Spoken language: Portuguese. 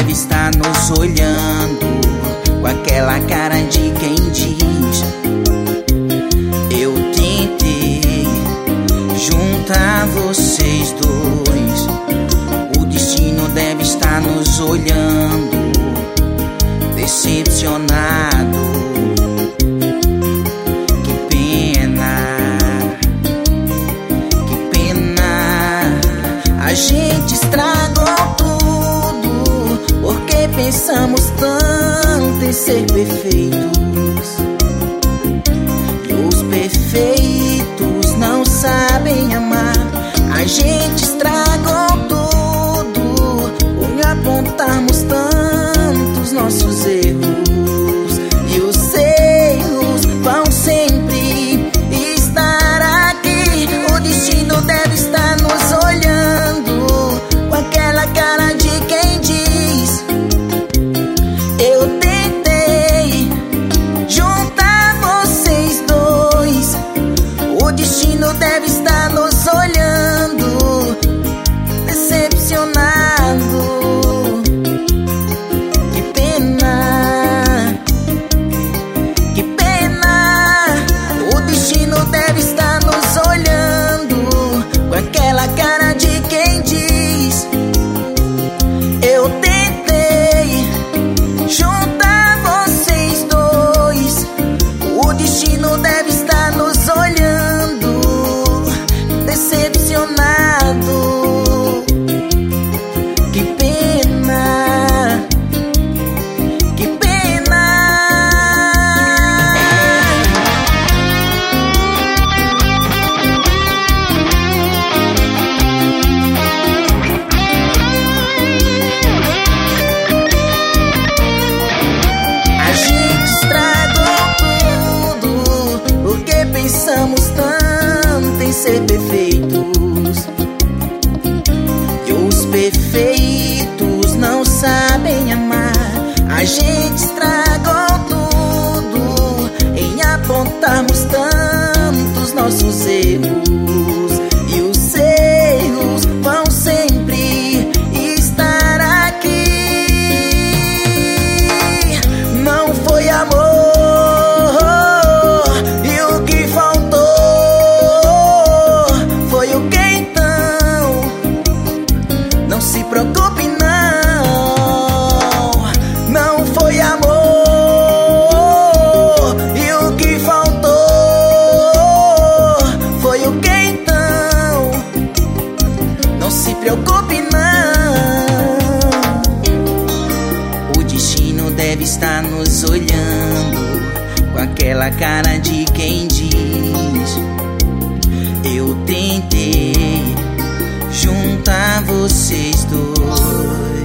deve estar nos olhando com aquela cara de quem diz: eu tentei juntar vocês dois. O destino deve estar nos olhando, decepcionado. Que pena, a gente estragou tudo porque pensamos tanto em ser perfeitos. E os perfeitos não sabem amar. A gente estragou tudo por apontarmos tantos nossos erros. E os erros vão sempre estar aqui. O destino deve estar nos olhando com aquela cara de quem diz: eu tentei juntar vocês dois. O destino deve estar nos olhando, decepcionado. Que pena, o destino deve estar nos olhando com aquela cara de quem diz: eu tentei juntar vocês dois. O destino deve estar nos olhando, decepcionado. Que pena, que pena. A gente estragou tudo porque pensamos tanto em ser perfeitos. E os perfeitos não sabem amar. A gente estragou tudo em apontarmos tantos nossos erros. E os erros vão sempre estar aqui. Não foi amor, e o que faltou foi o que então? Não se preocupe não, não foi amor, e o que faltou foi o que então? Não se preocupe não. O destino deve estar nos olhando com aquela cara de quem diz: eu tentei juntar vocês dois.